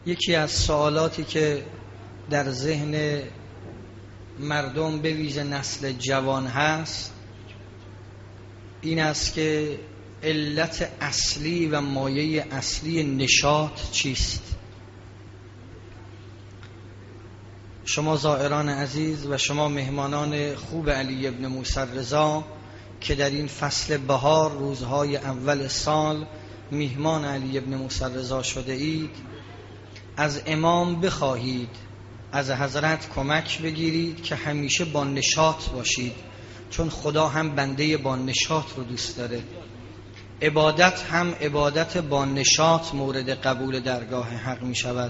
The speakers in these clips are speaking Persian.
یکی از سوالاتی که در ذهن مردم به ویژه نسل جوان هست این است که علت اصلی و مایه اصلی نشاط چیست؟ شما زائران عزیز و شما مهمانان خوب علی ابن موسی رضا که در این فصل بهار روزهای اول سال میهمان علی ابن موسی رضا شده اید، از امام بخواهید، از حضرت کمک بگیرید که همیشه با نشاط باشید، چون خدا هم بنده با نشاط رو دوست داره. عبادت هم عبادت با نشاط مورد قبول درگاه حق می شود.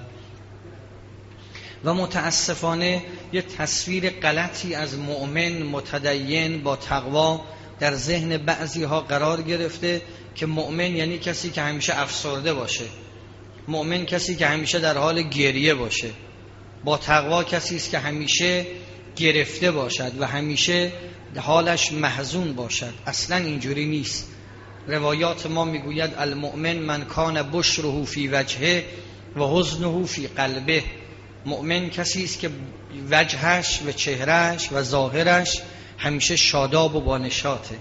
و متاسفانه یه تصویر غلطی از مؤمن متدین با تقوا در ذهن بعضی ها قرار گرفته که مؤمن یعنی کسی که همیشه افسرده باشه، مؤمن کسی که همیشه در حال گریه باشه، با تقوا کسی است که همیشه گرفته باشد و همیشه حالش محزون باشد. اصلا اینجوری نیست. روایات ما میگوید المؤمن من کان بشره فی وجهه و حزنه فی قلبه. مؤمن کسی است که وجهش و چهرهش و ظاهرش همیشه شاداب و با نشاطه.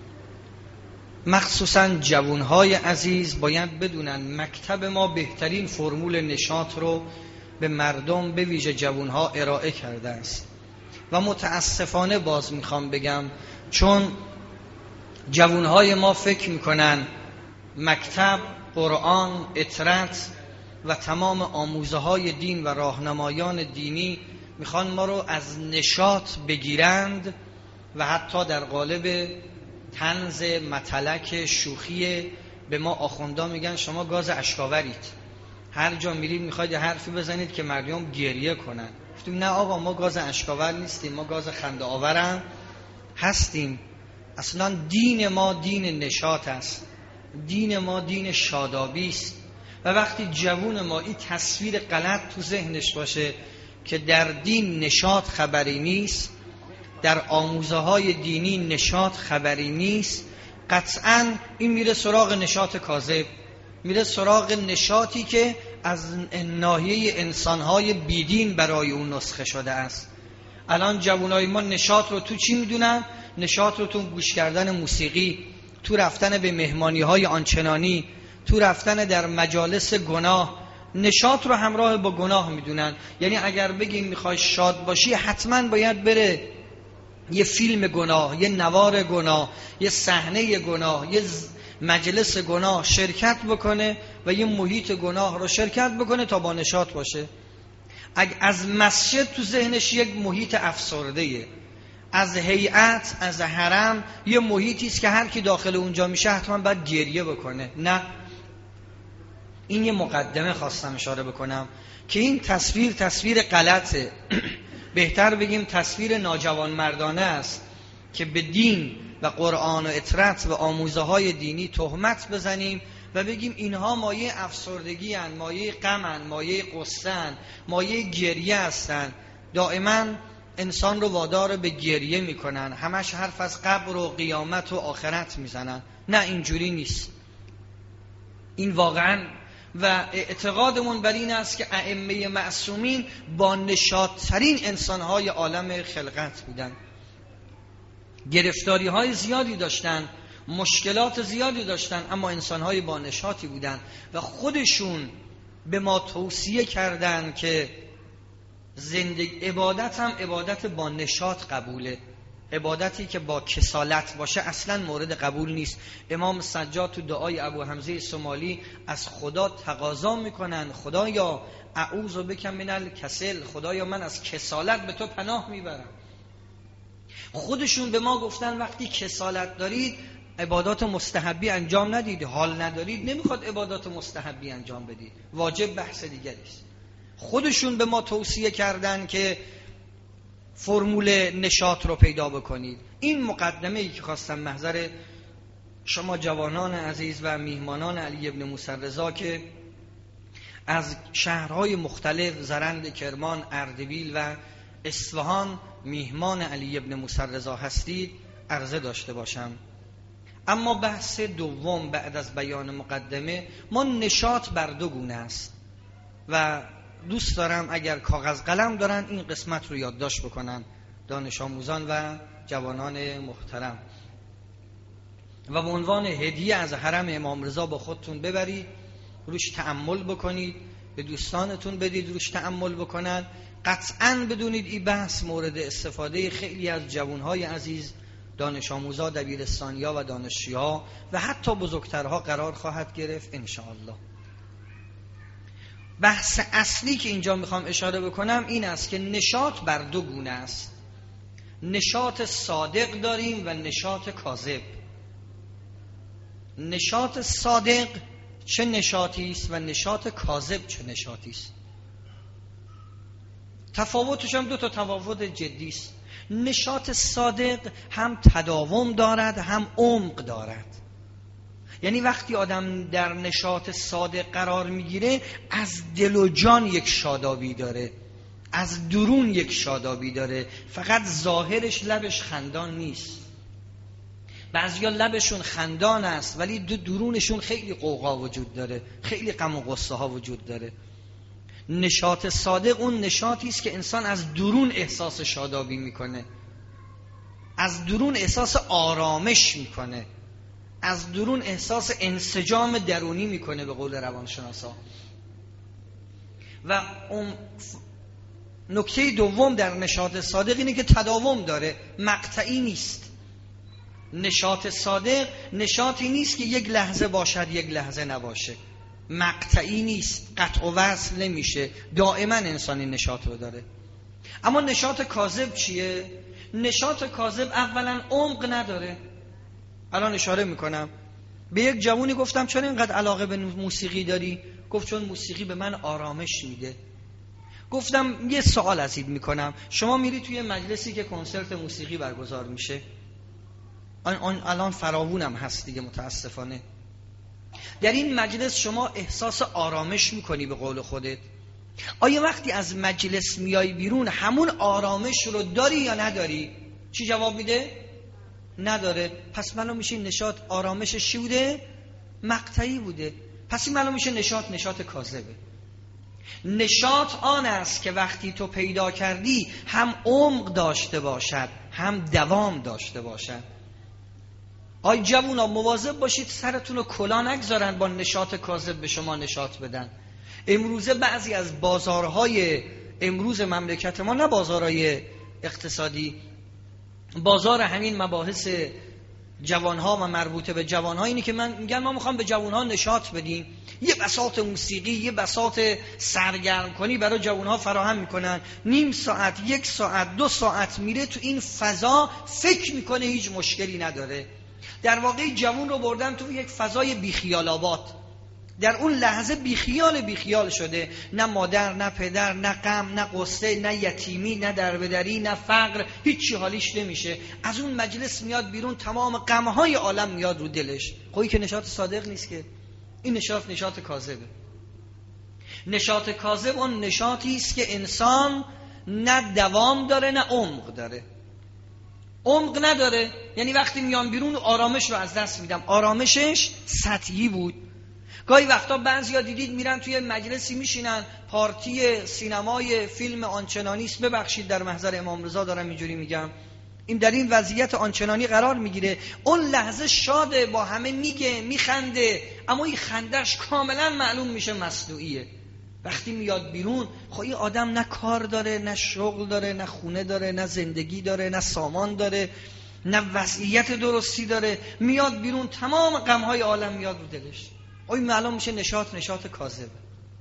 مخصوصا جوانهای عزیز باید بدونن مکتب ما بهترین فرمول نشاط رو به مردم به ویژه جوانها ارائه کرده است و متاسفانه باز میخوام بگم چون جوانهای ما فکر میکنن مکتب، قرآن، اطرت و تمام آموزه های دین و راهنمایان دینی میخوان ما رو از نشاط بگیرند و حتی در قالب طنز، متلک، شوخی به ما آخوندا میگن شما گاز اشکاورید، هر جا میرید میخواید حرفی بزنید که مردم گریه کنن. گفتیم نه آقا، ما گاز اشکاور نیستیم، ما گاز خنده آورم هستیم. اصلا دین ما دین نشاط است، دین ما دین شادابی است. و وقتی جوون ما این تصویر غلط تو ذهنش باشه که در دین نشاط خبری نیست، در آموزه های دینی نشاط خبری نیست، قطعاً این میره سراغ نشاط کاذب، میره سراغ نشاطی که از ناحیه انسانهای بیدین برای اون نسخه شده است. الان جوانای ما نشاط رو تو چی میدونن؟ نشاط رو تو گوش کردن موسیقی، تو رفتن به مهمانی های آنچنانی، تو رفتن در مجالس گناه، نشاط رو همراه با گناه میدونن. یعنی اگر بگیم میخوای شاد باشی حتما باید بره یه فیلم گناه، یه نوار گناه، یه صحنه گناه، یه مجلس گناه شرکت بکنه و یه محیط گناه رو شرکت بکنه تا با نشاط باشه. از مسجد تو ذهنش یک محیط افسرده‌ایه، از هیئت، از حرم یه محیطی است که هر کی داخل اونجا میشه حتما باید گریه بکنه. نه، این یه مقدمه خواستم اشاره بکنم که این تصویر غلطه. بهتر بگیم تصویر ناجوان مردانه است که به دین و قرآن و اطرت و آموزه های دینی تهمت بزنیم و بگیم اینها مایه افسردگی هستند، مایه غم هستند، مایه غصه هستند، مایه گریه هستند. دائما انسان رو وادار به گریه میکنن، همش حرف از قبر و قیامت و آخرت میزنن. نه، اینجوری نیست. این واقعا و اعتقادمون بر این است که ائمه معصومین با نشاط‌ترین انسان‌های عالم خلقت بودن. گرفتاری‌های زیادی داشتن، مشکلات زیادی داشتن، اما انسان‌های با نشاطی بودن و خودشون به ما توصیه کردن که عبادت هم عبادت با نشاط قبوله. عبادتی که با کسالت باشه اصلا مورد قبول نیست. امام سجاد تو دعای ابو حمزه سمالی از خدا تقاضا میکنن خدایا اعوذ بک من الکسل، خدایا من از کسالت به تو پناه میبرم. خودشون به ما گفتن وقتی کسالت دارید عبادات مستحبی انجام ندید، حال ندارید، نمیخواد عبادات مستحبی انجام بدید، واجب بحث دیگری است. خودشون به ما توصیه کردن که فرمول نشاط رو پیدا بکنید. این مقدمه ای که خواستم محضر شما جوانان عزیز و میهمانان علی ابن موسی رضا که از شهرهای مختلف زرند، کرمان، اردبیل و اصفهان میهمان علی ابن موسی رضا هستید عرضه داشته باشم. اما بحث دوم بعد از بیان مقدمه، ما نشاط بر دو گونه است. و دوست دارم اگر کاغذ قلم دارن این قسمت رو یادداشت بکنن دانش آموزان و جوانان محترم و به عنوان هدیه از حرم امام رضا با خودتون ببرید، روش تأمل بکنید، به دوستانتون بدید روش تأمل بکنن. قطعاً بدونید این بحث مورد استفاده خیلی از جوانهای عزیز، دانش آموزا، دبیرستانیا و دانشجوها و حتی بزرگترها قرار خواهد گرفت انشاءالله. بحث اصلی که اینجا میخوام اشاره بکنم این است که نشاط بر دو گونه است. نشاط صادق داریم و نشاط کاذب. نشاط صادق چه نشاطی است و نشاط کاذب چه نشاطی است. تفاوتش هم دو تا تفاوت جدی است. نشاط صادق هم تداوم دارد هم عمق دارد. یعنی وقتی آدم در نشاط صادق قرار میگیره از دل و جان یک شادابی داره، از درون یک شادابی داره، فقط ظاهرش لبش خندان نیست. بعضیا لبشون خندان است ولی درونشون خیلی قوقا وجود داره، خیلی غم و غصه ها وجود داره. نشاط صادق اون نشاطی است که انسان از درون احساس شادابی میکنه، از درون احساس آرامش میکنه، از درون احساس انسجام درونی میکنه به قول روانشناسا. و اون نکته دوم در نشاط صادق اینه که تداوم داره، مقطعی نیست. نشاط صادق نشاطی نیست که یک لحظه باشد یک لحظه نباشه، مقطعی نیست، قطع و وصل نمیشه، دائما انسانی نشاط رو داره. اما نشاط کاذب چیه؟ نشاط کاذب اولا عمق نداره. الان اشاره میکنم به یک جوونی گفتم چرا اینقدر علاقه به موسیقی داری؟ گفت چون موسیقی به من آرامش میده. گفتم یه سوال ازت میکنم، شما میری توی مجلسی که کنسرت موسیقی برگزار میشه، الان فراوونم هست دیگه متاسفانه، در این مجلس شما احساس آرامش میکنی به قول خودت؟ آیا وقتی از مجلس میای بیرون همون آرامش رو داری یا نداری؟ چی جواب میده؟ نداره. پس معلوم میشه نشاط آرامشش چی بوده؟ مقطعی بوده. پس این معلوم میشه نشاط کاذبه. نشاط آن است که وقتی تو پیدا کردی هم عمق داشته باشد هم دوام داشته باشد. آی جوونا مواظب باشید سرتون رو کلا نگذارن با نشاط کاذب به شما نشاط بدن. امروزه بعضی از بازارهای امروز مملکت ما، نه بازارهای اقتصادی، بازار همین مباحث جوانها و مربوطه به جوانها، اینی که من میگم ما میخوام به جوانها نشاط بدیم، یه بساط موسیقی، یه بساط سرگرم کنی برای جوانها فراهم میکنن، نیم ساعت، 1 ساعت، 2 ساعت میره تو این فضا، فکر میکنه هیچ مشکلی نداره. در واقع جوان رو بردن تو یک فضای بیخیال آباد، در اون لحظه بیخیال شده، نه مادر، نه پدر، نه غم، نه قصه، نه یتیمی، نه دربدری، نه فقر، هیچی حالیش نمیشه. از اون مجلس میاد بیرون تمام غمهای عالم میاد رو دلش. خب که نشاط صادق نیست که، این نشاط کاذبه. نشاط کاذب اون نشاطی است که انسان نه دوام داره نه عمق داره. عمق نداره یعنی وقتی میام بیرون آرامش رو از دست میدم، آرامشش سطحی بود. گاهی وقتا بعضیا دیدید میرن توی مجلسی میشینن، پارتی سینمای فیلم آنچنانیست، ببخشید در محضر امام رضا دارم اینجوری میگم، این در این وضعیت آنچنانی قرار میگیره، اون لحظه شاده، با همه میگه، میخنده، اما این خندش کاملا معلوم میشه مصنوعیه. وقتی میاد بیرون خب این آدم نه کار داره، نه شغل داره، نه خونه داره، نه زندگی داره، نه سامان داره، نه وضعیت درستی داره، میاد بیرون تمام غمهای عالم میاد رو دلش. این معلوم میشه نشاط کاذبه.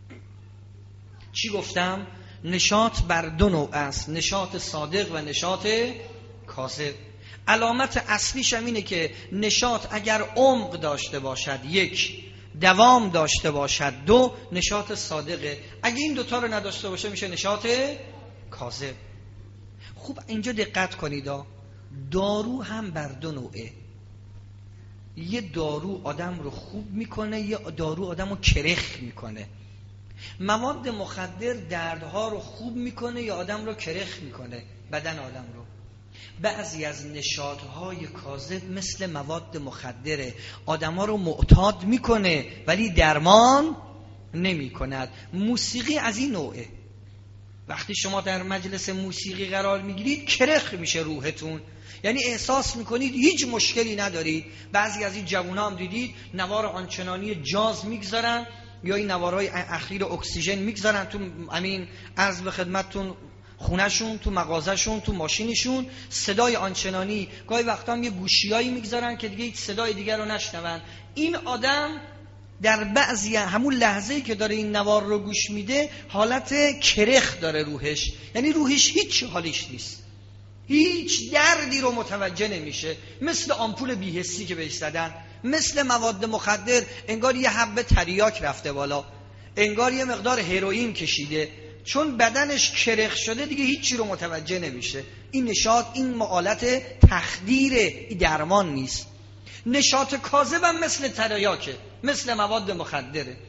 چی گفتم؟ نشاط بر دو نوع است، نشاط صادق و نشاط کاذب. علامت اصلیش هم اینه که نشاط اگر عمق داشته باشد 1، دوام داشته باشد 2، نشاط صادقه. اگه این دوتا رو نداشته باشه میشه نشاط کاذب. خوب اینجا دقت کنید، دارو هم بر دو نوعه. یه دارو آدم رو خوب میکنه، یه دارو آدم رو کرخ میکنه. مواد مخدر دردها رو خوب میکنه یا آدم رو کرخ میکنه، بدن آدم رو. بعضی از نشاطهای کاذب مثل مواد مخدره، آدم ها رو معتاد میکنه ولی درمان نمی کند. موسیقی از این نوعه. وقتی شما در مجلس موسیقی قرار میگیرید کرخ میشه روحتون، یعنی احساس میکنید هیچ مشکلی ندارید. بعضی از این جوونا هم دیدید نوار آنچنانی جاز میگذارن یا این نوارهای اخیر اکسیژن میگذارن تو همین عرض به خدمتتون خونهشون، تو مغازهشون، تو ماشینشون، صدای آنچنانی، گاهی وقتا هم یه گوشیایی میگذارن که دیگه هیچ صدای دیگر رو نشنون. این آدم در بعضی همون لحظه‌ای که داره این نوار رو گوش میده حالت کرخ داره روحش، یعنی روحش هیچ حالیش نیست، هیچ دردی رو متوجه نمیشه، مثل آمپول بی‌حسی که بهش زدن، مثل مواد مخدر، انگار یه حبه تریاک رفته بالا، انگار یه مقدار هروئین کشیده، چون بدنش کرخ شده دیگه هیچی رو متوجه نمیشه. این نشاط، این معالت تخدیره، این درمان نیست. نشاط کاذب هم مثل تریاکه، مثل مواد مخدره.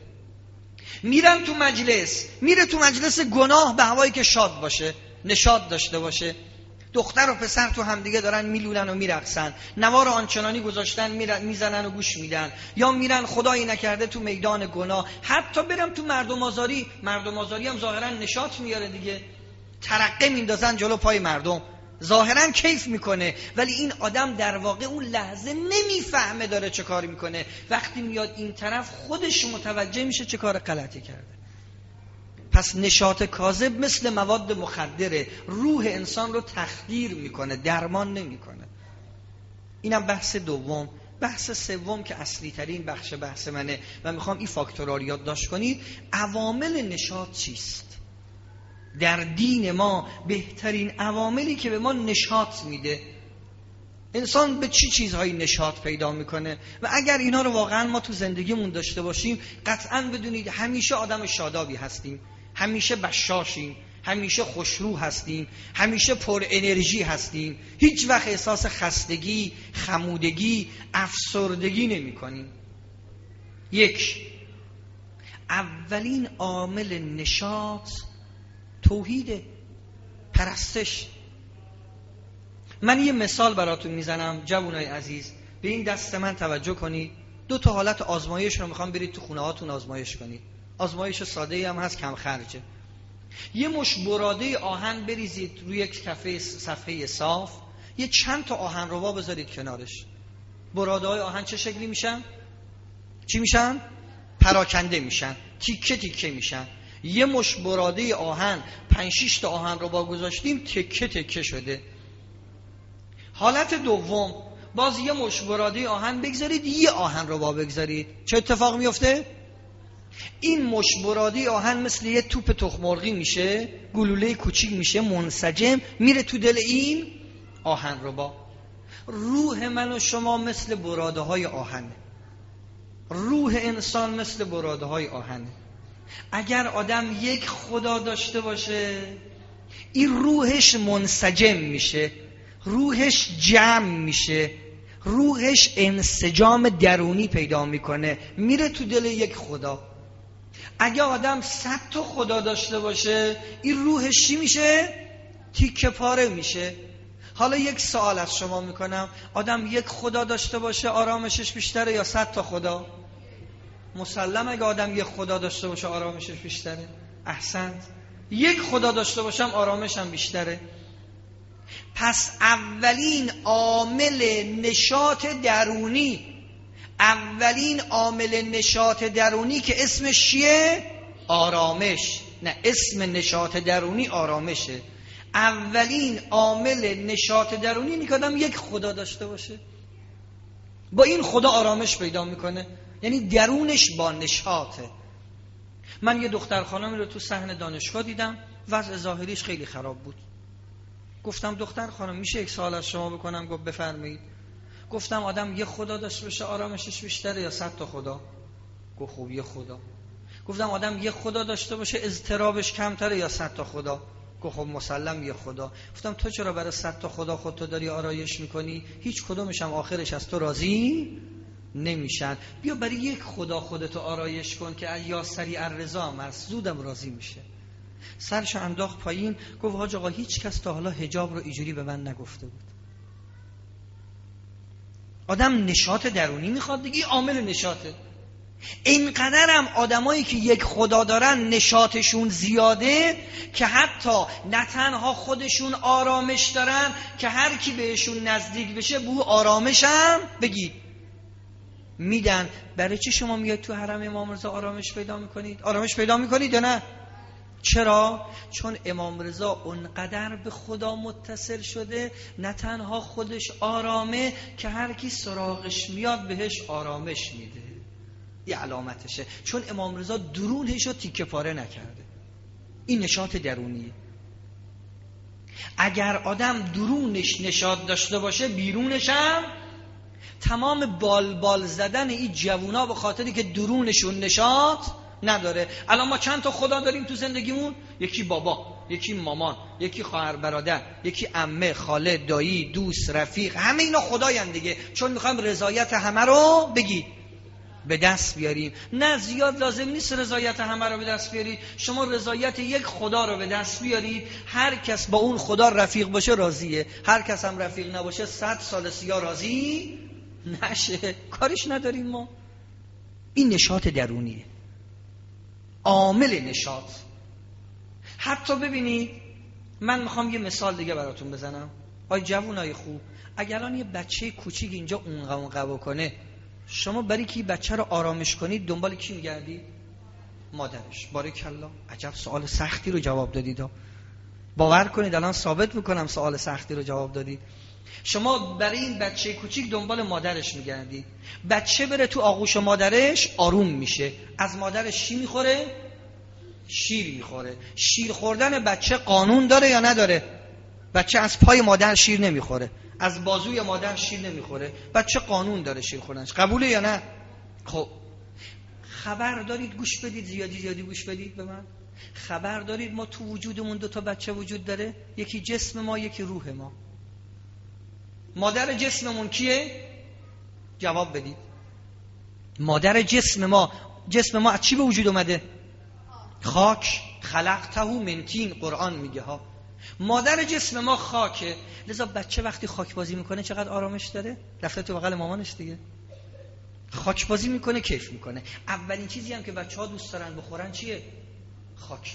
میرن تو مجلس، میره تو مجلس گناه به هوایی که شاد باشه، نشاط داشته باشه. دختر و پسر تو همدیگه دارن میلولن و میرقصن، نوار آنچنانی گذاشتن میزنن و گوش میدن، یا میرن خدایی نکرده تو میدان گناه. حتی برم تو مردم آزاری هم ظاهرا نشاط میاره دیگه، ترقه میندازن جلو پای مردم، ظاهرا کیف میکنه، ولی این آدم در واقع اون لحظه نمیفهمه داره چه کاری میکنه. وقتی میاد این طرف خودش متوجه میشه چه کار غلطی کرده. پس نشاط کاذب مثل مواد مخدره، روح انسان رو تخدیر میکنه، درمان نمیکنه. اینم بحث دوم. بحث سوم که اصلی ترین بحث منه و میخوام این فاکتورها رو یادداشت کنید. عوامل نشاط چیست؟ در دین ما بهترین عواملی که به ما نشاط میده، انسان به چی چیزهایی نشاط پیدا میکنه و اگر اینا رو واقعا ما تو زندگیمون داشته باشیم، قطعاً بدونید همیشه آدم شادابی هستیم، همیشه بشاشیم، همیشه خوشرو هستیم، همیشه پر انرژی هستیم، هیچ وقت احساس خستگی، خمودگی، افسردگی نمی کنیم. اولین عامل نشاط توحید، پرستش. من یه مثال براتون میزنم جوانای عزیز، به این دست من توجه کنید. 2 تا حالت آزمایش رو میخوام برید تو خونه هاتون آزمایش کنید. آزمایش ساده‌ای هم هست، کم خرجه. یه مش براده آهن بریزید روی یک کفه صفحه صاف، یه چند تا آهن ربا بذارید کنارش. براده‌های آهن چه شکلی میشن؟ چی میشن؟ پراکنده میشن، تیکه تیکه میشن. یه مش براده آهن 5-6 تا آهن ربا گذاشتیم، تکه تکه شده. حالت دوم، باز یه مش براده آهن بگذارید، یه آهن ربا بگذارید، چه اتفاق میفته؟ این مش براده آهن مثل یه توپ تخم مرغی میشه، گلوله کوچیک میشه، منسجم میره تو دل این آهن ربا. روح من و شما مثل براده های آهنه، روح انسان مثل براده های آهنه. اگر آدم یک خدا داشته باشه، این روحش منسجم میشه، روحش جمع میشه، روحش انسجام درونی پیدا میکنه، میره تو دل یک خدا. اگه آدم 100 تا خدا داشته باشه، این روحش چی میشه؟ تیکه پاره میشه. حالا یک سوال از شما میکنم، آدم یک خدا داشته باشه آرامشش بیشتره یا 100 تا خدا؟ مسلم اگه آدم یک خدا داشته باشه آرامشش بیشتره. احسنت، یک خدا داشته باشم آرامشم بیشتره. پس اولین عامل نشاط درونی، اولین عامل نشاط درونی که اسمش چیه؟ آرامش. نه، اسم نشاط درونی آرامشه. اولین عامل نشاط درونی اینه که آدم یک خدا داشته باشه، با این خدا آرامش پیدا میکنه، یعنی درونش با نشاطه. من یه دختر خانمی رو تو صحن دانشگاه دیدم، وضع ظاهریش خیلی خراب بود. گفتم دختر خانم میشه یک سوال از شما بکنم؟ گفت بفرمایید. گفتم آدم یه خدا داشته باشه آرامشش بیشتره یا 100 تا خدا؟ گفت خب یه خدا. گفتم آدم یه خدا داشته باشه اضطرابش کمتره یا 100 تا خدا؟ گفت خب مسلم یه خدا. گفتم تو چرا برای 100 تا خدا خودتو داری آرایش میکنی؟ هیچ کدومش هم آخرش از تو راضی نمیشن. بیا برای یک خدا خودتو آرایش کن که یا سریع الرضا هم هست، زودم راضی میشه. سرش انداخت پایین، گفت حاج آقا هیچ کس تا حالا حجاب رو اینجوری به من نگفته بود. آدم نشاط درونی میخواد دیگه، عامل نشاطه. اینقدرم آدمایی که یک خدا دارن نشاطشون زیاده که حتی نه تنها خودشون آرامش دارن که هر کی بهشون نزدیک بشه بو آرامشم بگید میدن. برای چی شما میاد تو حرم امام رضا آرامش پیدا میکنید؟ آرامش پیدا میکنید یا نه؟ چرا؟ چون امام رضا اونقدر به خدا متصل شده نه تنها خودش آرامه که هر کی سراغش میاد بهش آرامش میده. این علامتشه، چون امام رضا درونش رو تیکه پاره نکرده. این نشاط درونیه. اگر آدم درونش نشاط داشته باشه بیرونش هم تمام بال زدن این جوونا به خاطری که درونشون نشاط نداره. الان ما چند تا خدا داریم تو زندگیمون؟ یکی بابا، یکی مامان، یکی خواهر برادر، یکی عمه، خاله، دایی، دوست، رفیق. همه اینا خدایند دیگه، چون میخوایم رضایت همه رو بگی به دست بیاریم. نه، زیاد لازم نیست رضایت همه رو به دست بیارید. شما رضایت یک خدا رو به دست بیارید. هر کس با اون خدا رفیق باشه راضیه، هر کس هم رفیق نباشه 100 سال سیا راضی نشه. کارش نداریم ما. این نشاط درونیه، عامل نشاط. حتی ببینید، من میخوام یه مثال دیگه براتون بزنم. آی جوونای خوب، اگر الان یه بچه کوچیک اینجا اونقا بکنه، شما برای که بچه رو آرامش کنید دنبال کی میگردید؟ مادرش. باریکالله، عجب سوال سختی رو جواب دادید. باور کنید الان ثابت میکنم سوال سختی رو جواب دادید. شما برای این بچه کوچیک دنبال مادرش میگردید. بچه بره تو آغوش مادرش آروم میشه. از مادرش چی میخوره؟ شیر میخوره. شیر خوردن بچه قانون داره یا نداره؟ بچه از پای مادر شیر نمیخوره، از بازوی مادر شیر نمیخوره. بچه قانون داره شیر خوردنش. قبوله یا نه؟ خب خبر دارید، گوش بدید، زیادی گوش بدید به من. خبر دارید ما تو وجودمون 2 تا بچه وجود داره؟ یکی جسم ما، یکی روح ما. مادر جسممون کیه؟ جواب بدید. مادر جسم ما از چی به وجود اومده؟ خاک. خلقته من طین، قرآن میگه ها. مادر جسم ما خاکه. لذا بچه وقتی خاک بازی میکنه چقدر آرامش داره؟ رفته تو بغل مامانش دیگه، خاک بازی میکنه، کیف میکنه. اولین چیزی هم که بچه‌ها دوست دارن بخورن چیه؟ خاک.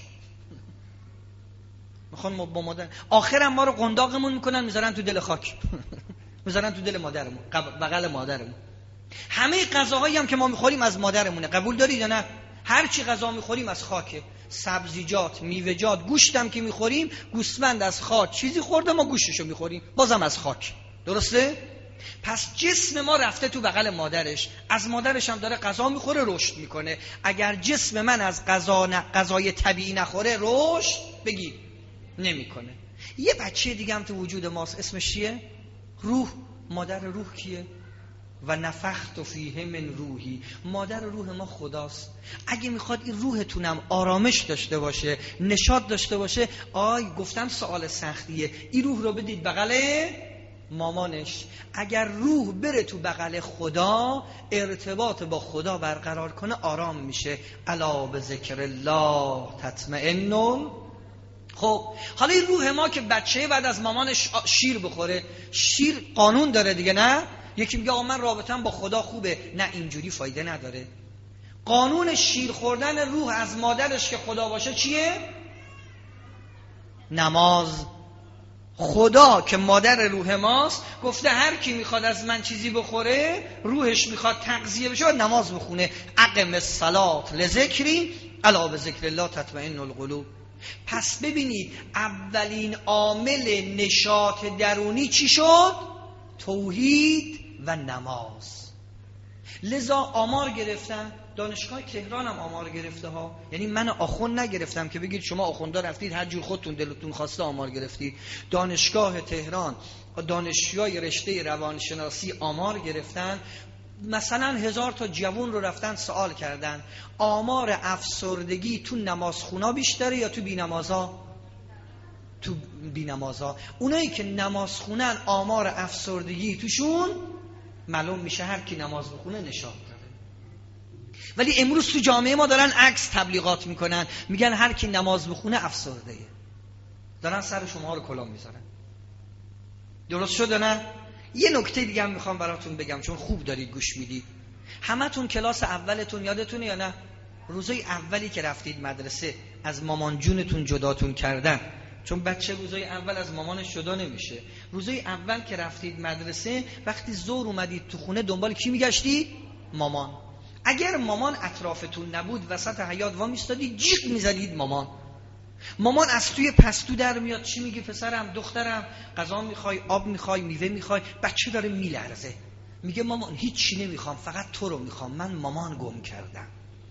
میخوان با مادر. آخرام ما رو قنداقمون میکنن میذارن تو دل خاک میذارن تو دل مادرمون، بغل مادرمون. همه غذاهایی هم که ما میخوریم از مادرمونه. قبول دارید یا نه؟ هر چی غذا میخوریم از خاکه. سبزیجات، میوه‌جات، گوشتم که میخوریم، گوسفند از خاک چیزی خورده ما گوشتشو میخوریم، بازم از خاک. درسته؟ پس جسم ما رفته تو بغل مادرش، از مادرش هم داره غذا میخوره، رشد میکنه. اگر جسم من از غذای طبیعی نخوره رشد بگی نمیکنه. یه بچه دیگه هم تو وجود ماست، اسمش چیه؟ روح. مادر روح کیه؟ و نفخت فیه من روحی. مادر روح ما خداست. اگه میخواد این روحتونم آرامش داشته باشه، نشاط داشته باشه، گفتم سوال سختیه، این روح رو بدید بغل مامانش. اگر روح بره تو بغل خدا، ارتباط با خدا برقرار کنه، آرام میشه. الا بذکر الله تطمئن. خب حالا این روح ما که بچه بعد از مامانش شیر بخوره، شیر قانون داره دیگه، نه؟ یکی میگه من رابطم با خدا خوبه. نه، اینجوری فایده نداره. قانون شیر خوردن روح از مادرش که خدا باشه چیه؟ نماز. خدا که مادر روح ماست گفته هر کی میخواد از من چیزی بخوره، روحش میخواد تغذیه بشه، نماز بخونه. اقم الصلاة لذکری الا بذکر الله تطمئن القلوب. پس ببینید اولین عامل نشاط درونی چی شد؟ توحید و نماز. لذا آمار گرفتن، دانشگاه تهران هم آمار گرفته ها. یعنی من آخوند نگرفتم که بگید شما آخوندا رفتید هر جور خودتون دلتون خواسته آمار گرفتید. دانشگاه تهران، دانشجوی رشته روانشناسی آمار گرفتن. مثلا 1000 تا جوون رو رفتن سوال کردن آمار افسردگی تو نمازخونا بیشتره یا تو بینمازا؟ تو بینمازا. اونایی که نماز خونن آمار افسردگی توشون معلوم میشه هر کی نماز بخونه نشاط داره. ولی امروز تو جامعه ما دارن عکس تبلیغات میکنن، میگن هر کی نماز بخونه افسرده. دارن سر شما رو کلاه میذارن. درست شده نه؟ یه نکته دیگه هم میخوام براتون بگم چون خوب دارید گوش میدید. همتون کلاس اولتون یادتونه یا نه؟ روزای اولی که رفتید مدرسه از مامان جونتون جداتون کردن، چون بچه روزای اول از مامانش جدا نمیشه. روزای اول که رفتید مدرسه وقتی ظهر اومدید تو خونه دنبال کی میگشتید؟ مامان. اگر مامان اطرافتون نبود وسط حیاط وا میستادید جیغ میزدید مامان. مامان از توی پستو در میاد چی میگه؟ پسرم، دخترم، غذا میخوای، آب میخوای، میوه میخوای؟ بچه داره میلرزه میگه مامان هیچی نمیخوام، فقط تو رو میخوام، من مامان گم کردم،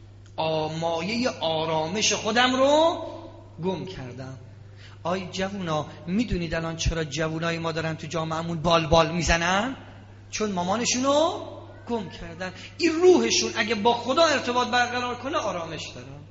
مایه آرامش خودم رو گم کردم. آی جوونا، میدونید الان چرا جوونای ما دارن تو جامعهمون بال میزنن؟ چون مامانشونو گم کردن. این روحشون اگه با خدا ارتباط برقرار کنه آرامش دارن.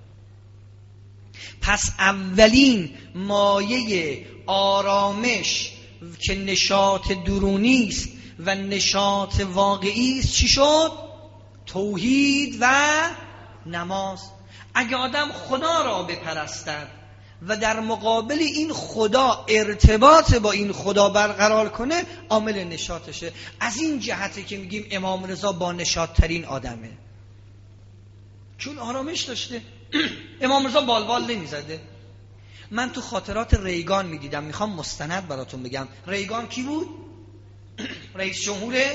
پس اولین مایه آرامش که نشاط درونی است و نشاط واقعی است چی شد؟ توحید و نماز. اگه آدم خدا را بپرستد و در مقابل این خدا ارتباط با این خدا برقرار کنه عامل نشاطشه. از این جهته که میگیم امام رضا با نشاط ترین آدمه، چون آرامش داشته. امام رضا بالبال نمیزده. من تو خاطرات ریگان میدیدم، میخوام مستند براتون بگم. ریگان کی بود؟ رئیس جمهوره.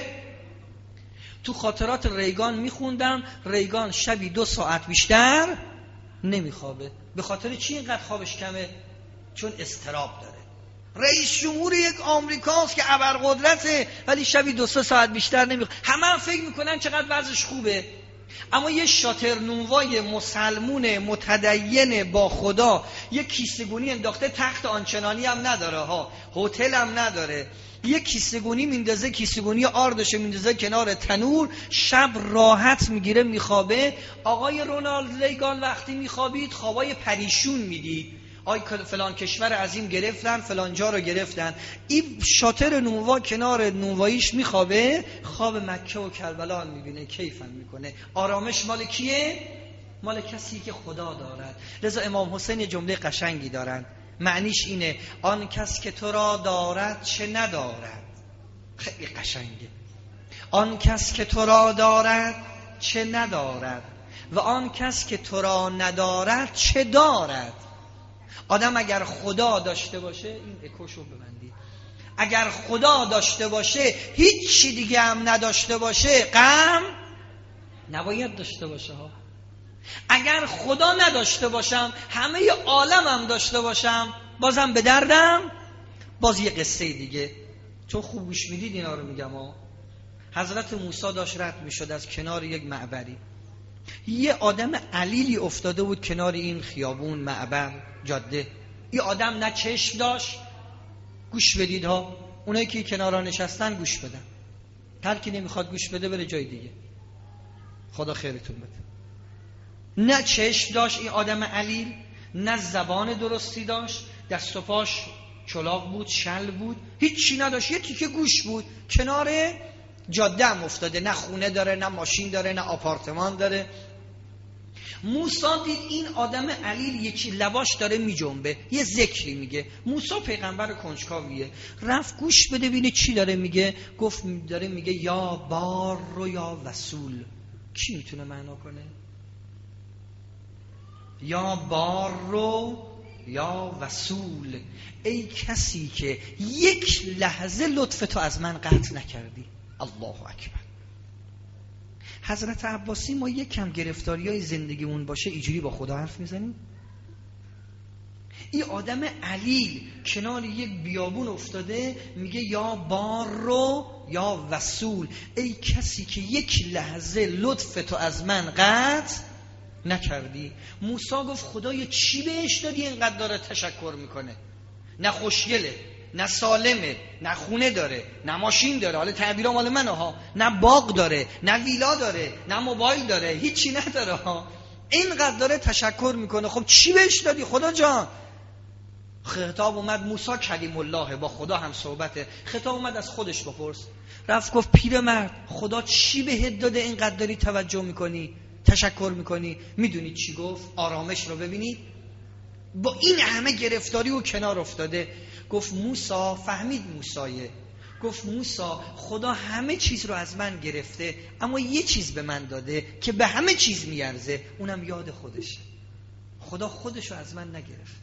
تو خاطرات ریگان میخوندم ریگان شبی 2 ساعت بیشتر نمیخوابه. به خاطر چی اینقدر خوابش کمه؟ چون اضطراب داره. رئیس جمهور یک آمریکاست که ابرقدرته ولی شبی 2-3 ساعت بیشتر نمیخوابه. همه فکر میکنن چقدر وضعش خوبه، اما یه شاتر نونوای مسلمون متدین با خدا یه کیسه‌گونی انداخته تخت آنچنانی هم نداره ها، هتل هم نداره، یه کیسه‌گونی میندازه، کیسه‌گونی آردش میندازه کنار تنور، شب راحت میگیره میخوابه. آقای رونالد ریگان وقتی میخوابید خوابای پریشون میدید. آی فلان کشور عظیم گرفتن، فلان جا رو گرفتن. این شاتر نونوا کنار نونواییش میخوابه، خواب مکه و کربلا میبینه، کیفم میکنه. آرامش مال کیه؟ مال کسی که خدا دارد. لذا امام حسین یه جمله قشنگی دارن، معنیش اینه آن کس که تو را دارد چه ندارد. خیلی قشنگه. آن کس که تو را دارد چه ندارد و آن کس که تو را ندارد چه دارد. آدم اگر خدا داشته باشه، این اکوشو ببندید، اگر خدا داشته باشه هیچ چی دیگه هم نداشته باشه غم نباید داشته باشه ها. اگر خدا نداشته باشم همه عالمم داشته باشم بازم به دردم. باز یه قصه دیگه، چون خوب گوش میدید اینا رو میگم ها. حضرت موسی داشت رد میشد از کنار یک معبری، یه آدم علیلی افتاده بود کنار این خیابون، معبر، جاده. این آدم نه چشم داشت، گوش بدید ها، اونایی که کنارا نشستن گوش بدن، هر کی نمیخواد گوش بده بره جای دیگه، خدا خیرتون بده. نه چشم داشت این آدم علیل، نه زبان درستی داشت، دست و پاش چلاق بود، شل بود، هیچی نداشت، یه تیکه گوش بود، کنار جاده هم افتاده، نه خونه داره، نه ماشین داره، نه آپارتمان داره. موسی دید این آدم علیل یکی لباش داره میجنبه، یه ذکری میگه. موسی پیغمبر کنجکاویه، رفت گوش بده ببینه چی داره میگه. گفت داره میگه یا بار رو یا وصول. کی میتونه معنا کنه؟ یا بار رو یا وصول، ای کسی که یک لحظه لطف تو از من قطع نکردی. الله اکبر. حضرت عباسی ما یک کم گرفتاری های زندگیمون باشه اینجوری با خدا حرف میزنیم؟ این آدم علیل کنار یک بیابون افتاده میگه یا بار رو یا وصول، ای کسی که یک لحظه لطف تو از من قطع نکردی. موسی گفت خدایا چی بهش دادی اینقدر داره تشکر میکنه؟ نه خوشگله، نه سالمه، نه خونه داره، نه ماشین داره، حالا تعبیرها مال منه ها، نه باغ داره، نه ویلا داره، نه موبایل داره، هیچی نداره ها، اینقدر داره تشکر میکنه. خب چی بهش دادی خدا جان؟ خطاب اومد، موسی کلیم الله، با خدا هم صحبته، خطاب اومد از خودش بپرس. رفت گفت پیرمرد خدا چی بهت داده اینقدر داری توجه میکنی، تشکر میکنی؟ میدونید چی گفت؟ آرامش رو ببینید، با این همه گرفتاری و کنار افتاده. گفت موسی، فهمید موسیه، گفت موسی خدا همه چیز رو از من گرفته، اما یه چیز به من داده که به همه چیز میارزه، اونم یاد خودشه. خدا خودشو از من نگرفت.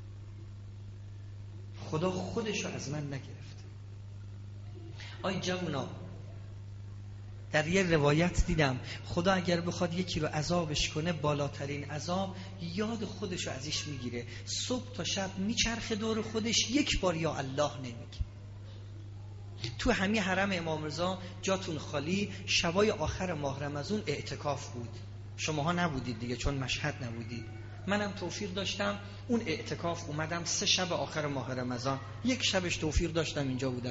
خدا خودشو از من نگرفت. آی جوونا، در یه روایت دیدم خدا اگر بخواد یکی رو عذابش کنه، بالاترین عذاب یاد خودشو ازش میگیره. صبح تا شب میچرخه دور خودش، یک بار یا الله نمیگه. تو همین حرم امام رضا جاتون خالی، شبای آخر ماه رمضان اعتکاف بود. شماها نبودید دیگه چون مشهد نبودید. منم توفیق داشتم اون اعتکاف اومدم 3 شب آخر ماه رمضان، 1 شبش توفیق داشتم اینجا بودم.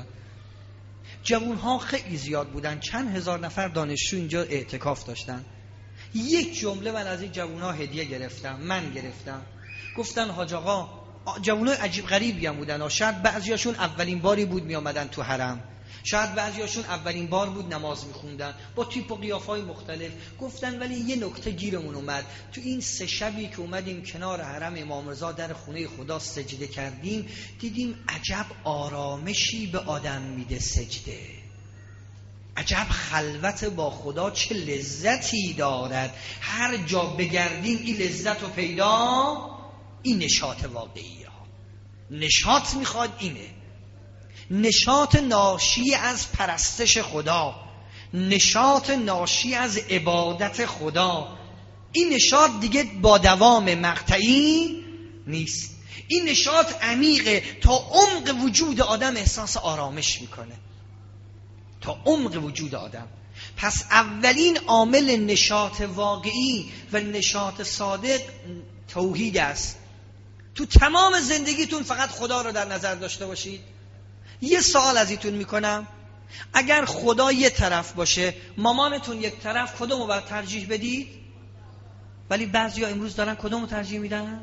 جوانها خیلی زیاد بودن، چند هزار نفر دانشجو اینجا اعتکاف داشتن. یک جمله من از این جوانها هدیه گرفتم، من گرفتم. گفتن حاج آقا، جوانای عجیب غریبی هم بودن، شاید بعضیاشون اولین باری بود می آمدن تو حرم، شاید بعضیاشون اولین بار بود نماز میخوندن با تیپ و قیافه‌های مختلف. گفتن ولی یه نکته گیرمون اومد، تو این 3 شبی که اومدیم کنار حرم امام رضا در خونه خدا سجده کردیم، دیدیم عجب آرامشی به آدم میده سجده. عجب خلوت با خدا چه لذتی دارد، هر جا بگردیم این لذت رو پیدا. این نشاط واقعی ها. نشاط میخواد اینه، نشاط ناشی از پرستش خدا، نشاط ناشی از عبادت خدا. این نشاط دیگه با دوام مقطعی نیست. این نشاط عمیقه، تا عمق وجود آدم احساس آرامش میکنه، تا عمق وجود آدم. پس اولین عامل نشاط واقعی و نشاط صادق توحید است. تو تمام زندگیتون فقط خدا رو در نظر داشته باشید. یه سوال ازتون میکنم، اگر خدا یه طرف باشه، مامانتون یک طرف، کدومو باید ترجیح بدید؟ ولی بعضیا امروز دارن کدومو ترجیح میدن؟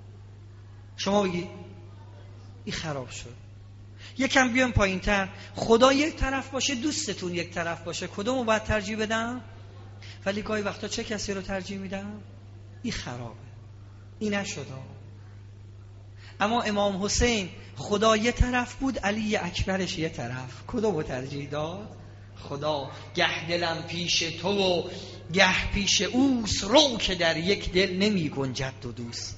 شما بگید. این خراب شد. یکم بیام پایین‌تر، خدا یک طرف باشه، دوستتون یک طرف باشه، کدومو باید ترجیح بدم؟ ولی گاهی وقتا چه کسی رو ترجیح میدم؟ این خرابه. این نشده. اما امام حسین خدا یه طرف بود، علی اکبرش یه طرف، کدومو ترجیح داد؟ خدا. گه دلم پیش تو و گه پیش اوست، رو که در یک دل نمی گنجد دو دوست.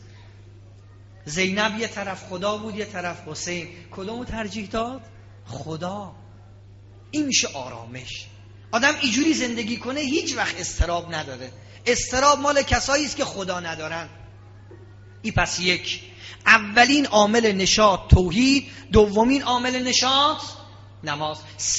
زینب یه طرف خدا بود، یه طرف حسین، کدومو ترجیح داد؟ خدا. این میشه آرامش. آدم اینجوری زندگی کنه هیچ وقت اضطراب نداره. اضطراب مال کسایی است که خدا ندارن. این پس یک، اولین عامل نشاط توحید، دومین عامل نشاط نماز،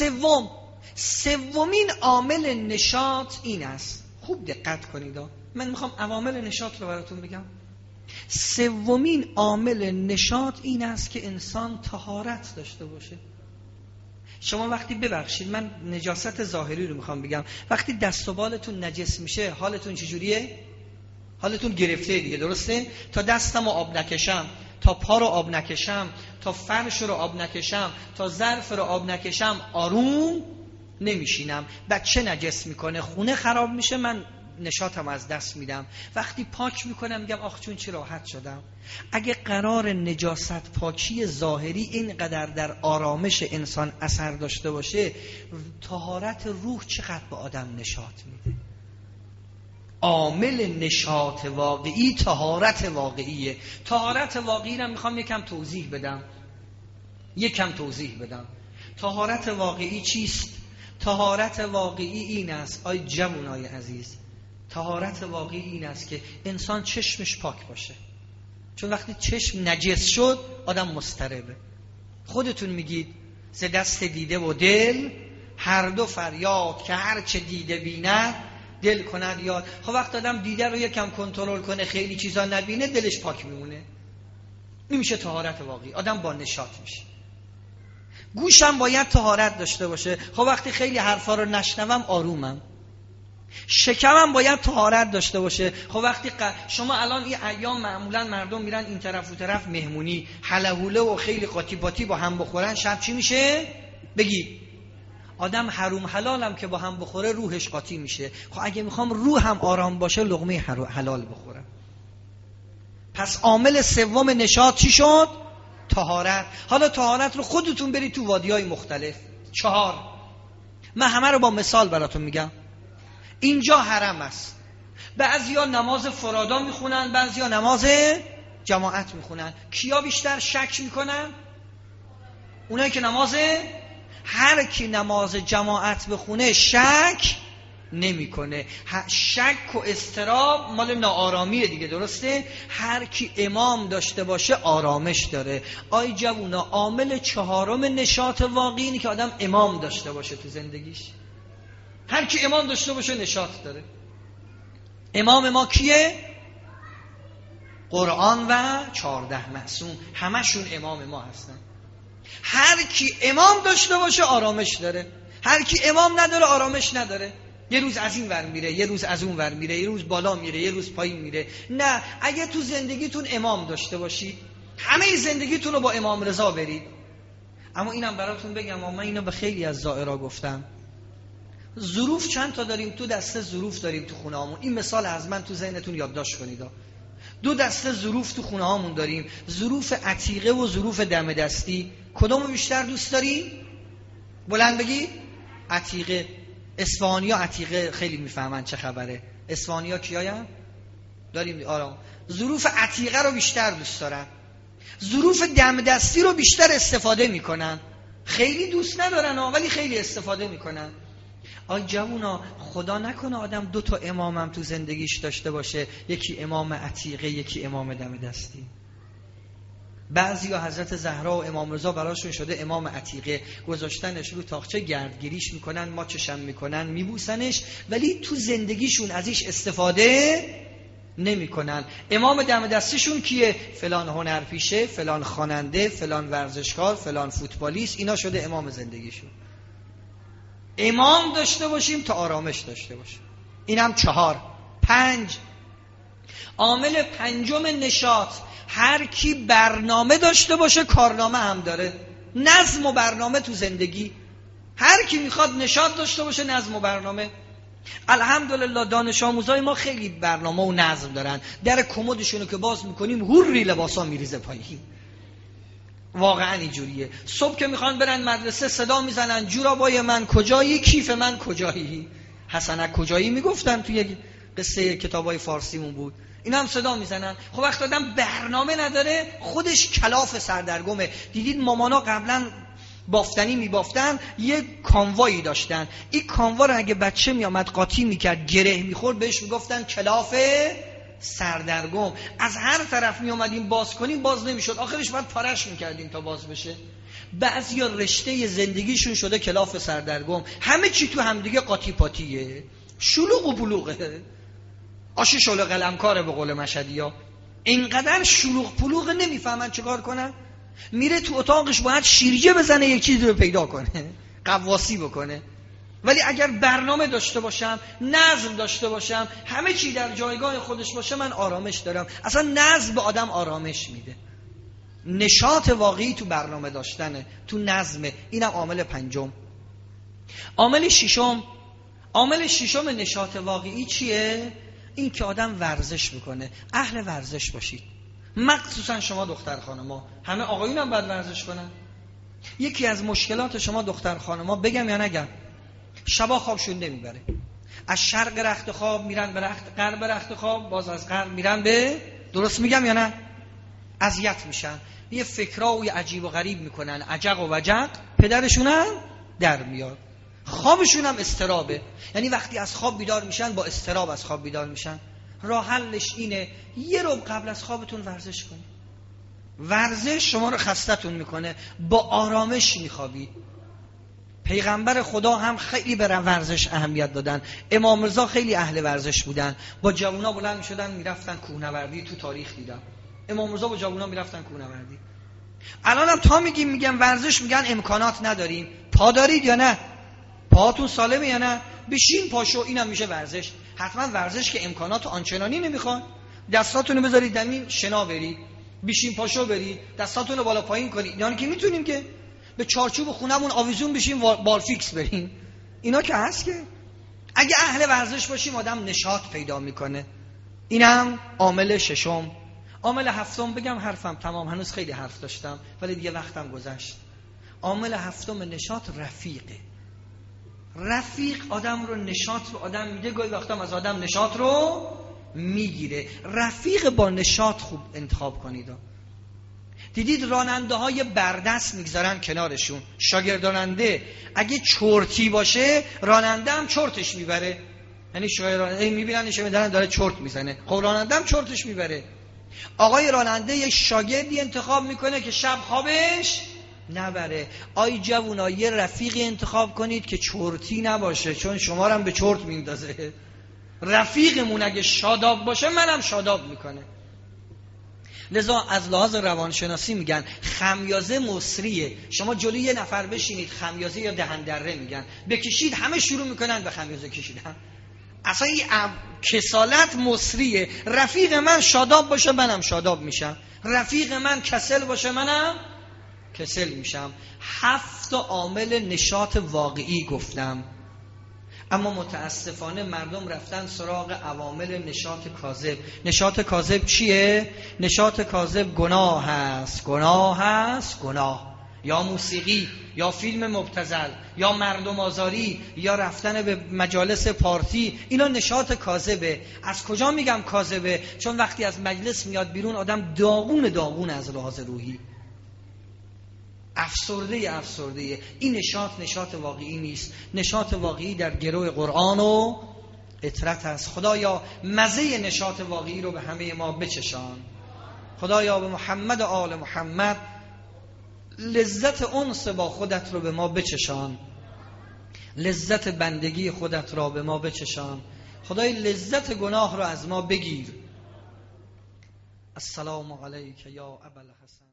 سومین عامل نشاط این است. خوب دقت کنید، من میخوام عوامل نشاط رو براتون بگم. سومین عامل نشاط این است که انسان طهارت داشته باشه. شما وقتی، ببخشید من نجاست ظاهری رو میخوام بگم، وقتی دست و بالتون نجس میشه حالتون چجوریه؟ حالتون گرفته دیگه، درسته؟ تا دستم رو آب نکشم، تا پا رو آب نکشم، تا فرش رو آب نکشم، تا ظرف رو آب نکشم، آروم نمیشینم. بچه نجس میکنه، خونه خراب میشه، من نشاطم از دست میدم. وقتی پاک میکنم میگم آخ چون چه راحت شدم. اگه قرار نجاست پاکی ظاهری اینقدر در آرامش انسان اثر داشته باشه، طهارت روح چقدر به آدم نشاط میده. عامل نشاط واقعی طهارت واقعیه. طهارت واقعی رو میخوام یکم توضیح بدم. طهارت واقعی چیست؟ طهارت واقعی این است، آی جوانای عزیز، طهارت واقعی این است که انسان چشمش پاک باشه. چون وقتی چشم نجس شد آدم مضطربه. خودتون میگید ز دست دیده و دل هر دو فریاد، که هر چه دیده بیند دل کند یاد. خب وقت آدم دیده رو یکم کنترل کنه، خیلی چیزا نبینه، دلش پاک میمونه. این میشه طهارت واقعی. آدم با نشاط میشه. گوشم باید طهارت داشته باشه. خب وقتی خیلی حرفا رو نشنوم آرومم. شکمم باید طهارت داشته باشه. خب وقتی شما الان این ایام معمولا مردم میرن این طرف و طرف مهمونی، حلهوله و خیلی قاطی پاتی با هم بخورن، شب چی میشه؟ بگید. آدم حروم حلالم که با هم بخوره روحش قاطی میشه. خب اگه میخوام روحم آرام باشه لقمه حلال بخورم. پس عامل سوم نشاط چی شد؟ طهارت. حالا طهارت رو خودتون برید تو وادی‌های مختلف، 4. من همه رو با مثال براتون میگم. اینجا حرم است. بعضیا نماز فرادا میخونن، بعضیا نماز جماعت میخونن. کیا بیشتر شک میکنن؟ اونایی که هر کی نماز جماعت بخونه شک نمیکنه. شک و اضطراب مال ناآرامیه دیگه، درسته؟ هر کی امام داشته باشه آرامش داره. آی جوونا، عامل 4 نشاط واقعی اینه که آدم امام داشته باشه تو زندگیش. هر کی امام داشته باشه نشاط داره. امام ما کیه؟ قرآن و 14 معصوم، همشون امام ما هستن. هر کی امام داشته باشه آرامش داره. هر کی امام نداره آرامش نداره. یه روز از این ور میره، یه روز از اون ور میره، یه روز بالا میره، یه روز پایین میره. نه، اگه تو زندگیتون امام داشته باشید، همه زندگیتون رو با امام رضا برید. اما اینم براتون بگم، من اینو به خیلی از زائرا گفتم، ظروف چند تا داریم؟ 2 دسته ظروف داریم تو خونه هامون. این مثال از من تو ذهنتون یادداشت کنید. 2 دسته ظروف تو خونه هامون داریم، ظروف عتیقه و ظروف دم دستی. کدومو بیشتر دوست داری؟ بلند بگی. عتیقه. اصفهانی‌ها عتیقه خیلی میفهمن چه خبره. اصفهانی‌ها کیاین؟ داریم آرام. ظروف عتیقه رو بیشتر دوست دارن. ظروف دم دستی رو بیشتر استفاده میکنن. خیلی دوست ندارن ولی خیلی استفاده میکنن. آی جوونا، خدا نکنه آدم 2 تا امامم تو زندگیش داشته باشه، یکی امام عتیقه، یکی امام دم دستی. بعضیا حضرت زهرا و امام رضا براشون شده امام عتیقه، گذاشتنش رو تاقچه، گردگیریش میکنن، ماچشم میکنن، میبوسنش، ولی تو زندگیشون ازش استفاده نمیکنن. امام دم دستیشون کیه؟ فلان هنرپیشه، فلان خواننده، فلان ورزشکار، فلان فوتبالیست. اینا شده امام زندگیشون. امام داشته باشیم تا آرامش داشته باشیم. اینم 4. 5. عامل 5 نشاط، هر کی برنامه داشته باشه کارنامه هم داره. نظم و برنامه تو زندگی. هر کی میخواد نشاط داشته باشه نظم و برنامه. الحمدلله دانش آموزای ما خیلی برنامه و نظم دارن. در کمدشونو که باز میکنیم هوری لباسا میریزه پایین. واقعا اینجوریه. صبح که میخوان برن مدرسه صدا میزنن جورابای من کجایی، کیف من کجایی. حسنک کجایی میگفتن توی قصه کتابای فارسیمون بود. اینا هم صدا میزنن. خب وقتی آدم برنامه نداره خودش کلاف سردرگمه. دیدید مامانا قبلا بافتنی میبافتن، یه کانوایی داشتن. این کانوا رو اگه بچه میامد قاطی میکرد، گره میخورد، بهش میگفتن کلاف سردرگم. از هر طرف میامدیم باز کنیم باز نمیشد، آخرش باید پارش میکردیم تا باز بشه. بعضیا رشته زندگیشون شده کلاف سردرگم، همه چی تو همدیگه قاطی پاتیه، شلوغ و بلوغه. آشه شلوغ قلمکاره به قول مشهدی‌ها. اینقدر شلوغ پلوغ نمیفهمن چیکار کنن. میره تو اتاقش باید شیرجه بزنه یک چیزی رو پیدا کنه، قواسی بکنه. ولی اگر برنامه داشته باشم، نظم داشته باشم، همه چی در جایگاه خودش باشه، من آرامش دارم. اصلا نظم به آدم آرامش میده. نشاط واقعی تو برنامه داشتنه، تو نظمه. اینم عامل 5. عامل 6. عامل 6 نشاط واقعی چیه؟ این که آدم ورزش بکنه. اهل ورزش باشید. مخصوصا شما دختر خانما. همه آقایون هم باید ورزش کنن. یکی از مشکلات شما دختر خانما، بگم یا نگم، شبا خوابشون نمیبره. از شرق رخت خواب میرن به غرب رخت خواب، باز از غرب میرن به، درست میگم یا نه؟ اذیت میشن، یه فکرای عجیب و غریب میکنن، عجق و وجق، پدرشون هم در میاد. خوابشون هم اضطرابه، یعنی وقتی از خواب بیدار میشن با اضطراب از خواب بیدار میشن. راه حلش اینه یه رو قبل از خوابتون ورزش کنید. ورزش شما رو خستتون میکنه، با آرامش میخوابید. پیغمبر خدا هم خیلی به ورزش اهمیت دادن. امام رضا خیلی اهل ورزش بودن. با جوونا بلند میشدن میرفتن کوهنوردی. تو تاریخ دیدم امام رضا با جوونا میرفتن کوهنوردی. الانم تا میگم ورزش، میگن امکانات نداریم. پا دارید یا نه؟ پاهاتون سالمه یا نه؟ بشین پاشو، اینم میشه ورزش. حتما ورزش که امکانات آنچنانی نمیخواد. دستاتونو بذارید زمین شنا برید، بشین پاشو برید، دستاتونو بالا پایین کنید. اینا که میتونیم که به چارچوب خونمون آویزون بشیم بال فیکس بریم. اینا که هست که اگه اهل ورزش باشیم آدم نشاط پیدا میکنه. اینم عامل 6. عامل 7 بگم حرفم تمام، هنوز خیلی حرف داشتم ولی دیگه وقتم گذشت. عامل هفتم نشاط رفیقه. رفیق آدم رو نشاط به آدم میده، گاهی وقتا از آدم نشاط رو میگیره. رفیق با نشاط خوب انتخاب کنید. دیدید راننده های بردست میگذارن کنارشون، شاگرد راننده اگه چرتی باشه راننده هم چرتش میبره. یعنی شاگرد راننده میبیننش داره چرت میزنه، خب راننده هم چرتش میبره. آقای راننده یه شاگردی انتخاب میکنه که شب خوابش نبره. آی جوونا یه رفیقی انتخاب کنید که چرتی نباشه، چون شما رو هم به چرت میندازه. رفیقمون اگه شاداب باشه منم شاداب میکنه. لذا از لحاظ روانشناسی میگن خمیازه مصریه. شما جلوی یه نفر بشینید، خمیازه یا دهندره میگن، بکشید همه شروع میکنن به خمیازه کشیدن. اصلا این کسالت مصریه. رفیق من شاداب باشه منم شاداب میشم، رفیق من کسل باشه منم کسل میشم. 7 عامل نشاط واقعی گفتم، اما متاسفانه مردم رفتن سراغ عوامل نشاط کاذب. نشاط کاذب چیه؟ نشاط کاذب گناه هست، گناه، یا موسیقی، یا فیلم مبتذل، یا مردم آزاری، یا رفتن به مجالس پارتی. اینا نشاط کاذبه. از کجا میگم کاذبه؟ چون وقتی از مجلس میاد بیرون آدم داغون از لحاظ روحی، افسرده. این نشاط واقعی نیست. نشاط واقعی در گروه قرآن و اطرت است. خدایا مزه نشاط واقعی رو به همه ما بچشان. خدایا به محمد و آل محمد لذت انس با خودت رو به ما بچشان، لذت بندگی خودت را به ما بچشان. خدای لذت گناه رو از ما بگیر. السلام علیک یا ابا الحسن.